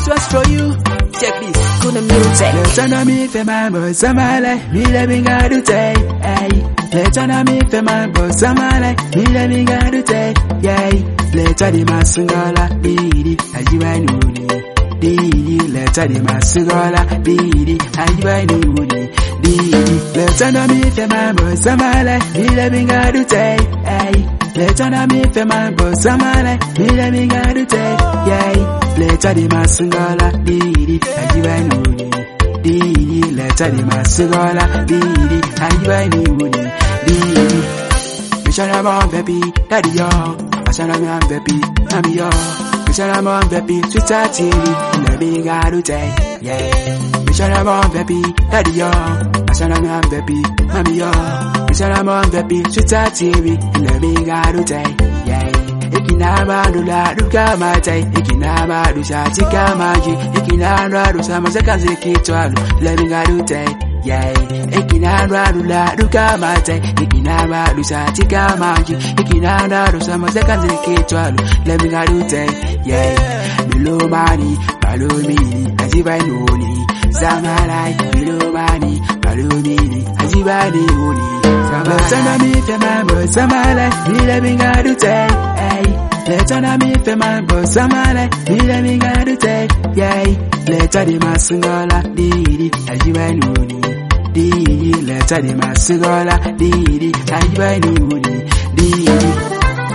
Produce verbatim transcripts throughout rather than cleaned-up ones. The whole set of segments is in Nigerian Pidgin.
just for you. Check this, good music. Let's turn me for my boss, I'm like, me living out to take, hey. Let's turn me for my boss, I'm like, me living out to take, yay. Let's turn the masungala, didi, ajiba nuni, didi. Let's turn the masungala, didi, ajiba nuni, didi. Let's turn me for my boss, I'm like, me living out to take, hey. Let's turn me for my boss, I'm like, me living out to take, yay. Let's turn the masungala, didi, ajiba nuni, didi. Let's turn the masungala, didi, ajiba nuni, didi. Mishana mon baby, daddy yo. Mishana mon baby, mommy yo. Mishana mon baby, sweeter T V, the big adult, yeah. Mishana mon baby, daddy yo. Mishana mon baby, mommy yo. Mishana mon baby, sweeter T V, the big adult, yeah. Ikinaba dula duka matai, ikinaba dusa tika maji, ikinaba dusa masakaze kitwalu, the big adult, yeah. Ikinaba dula duka matai, ikinaba dusa tika maji, ikinaba dusa masakaze kitwalu, the big adult, yeah. Below money, below me, ajiba nuni, samalai, below money, below me, ajiba nuni. Let's turn me for my boss, I'm like, me living out to take, hey. Let's turn me for my boss, I'm like, me living out to take, yay. Let's turn the masungala, didi, ajiba nuni, didi. Let's turn the masungala, didi, ajiba nuni, didi.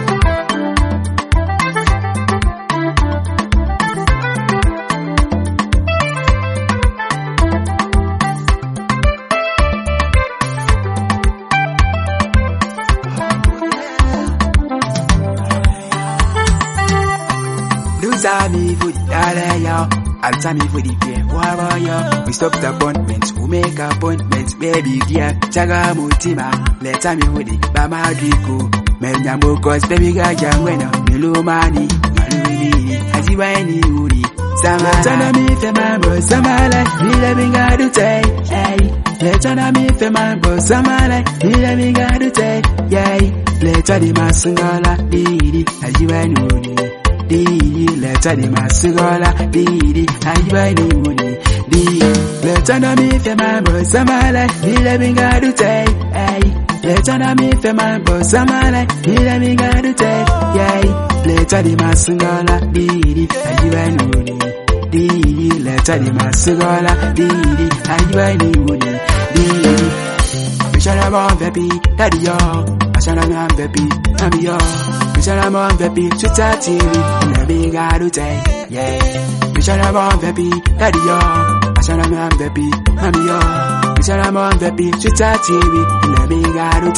Me for the dollar, yo. Answer me for the game, why yo? We stop the appointments, we make appointments, baby, yeah. Chaga mutima, let's me with the Bama Diko. Menya mokos, baby, gaja, wena, melo mani, maluni, ajiwani, uri. Sama, turn me for my boss, sama like, me living out to take, hey. Let's turn me for my boss, sama like, me living out to take, yay. Let's turn the masungala, didi, ajiwani, uri. Didi, let's turn the masungala, didi, ajiba nuni, didi. Let's turn me for my boss, I'm like, me living out to take, hey. Let's turn me for my boss, I'm like, me living out to take, yay. Let's turn the masungala, didi, ajiba nuni, didi. Let's turn the masungala, didi, ajiba nuni, didi. Mishana mon baby, daddy yo. Mishana mon baby, mommy yo. Mishana mon baby, sweeter T V, the big adult, yeah. Mishana mon baby, daddy yo. Mishana mon baby, mommy yo. Mishana mon baby, sweeter T V, the big adult,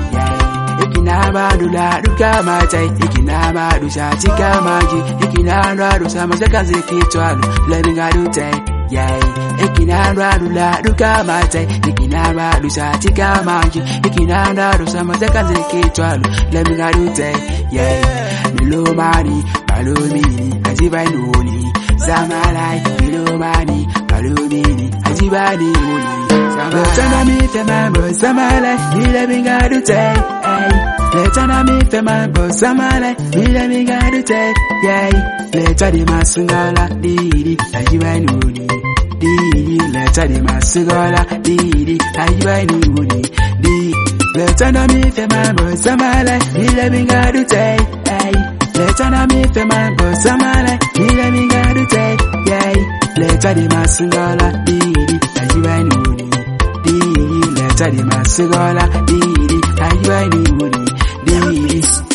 yeah. Ikinaba dula duka matai, ikinaba dusa tika maji, ikinaba dusa masakaze kitwalu, the big adult, yeah. Ikinaba dula duka matai, ikinaba dusa tika maji, ikinaba dusa masakaze kitwalu, the big adult, yeah. Below money, below me, ajiba nuni, samalai, below money, below me, ajiba nuni. Let's turn me for my boss, samalai, me living out to take, hey. Let's turn me for my boss, samalai, me living out to take, yay. Let's turn the masungala, didi, ajiba nuni, didi. Let's turn the masungala, didi, ajiba nuni, didi. Let's turn me for my boss, samalai, me living out to take, hey. Let's turn me for my boss, samalai, me living out to take, yay. Let's turn the masungala, didi, ajiba nuni, didi. Let's turn the masungala, didi, ajiba nuni, didi.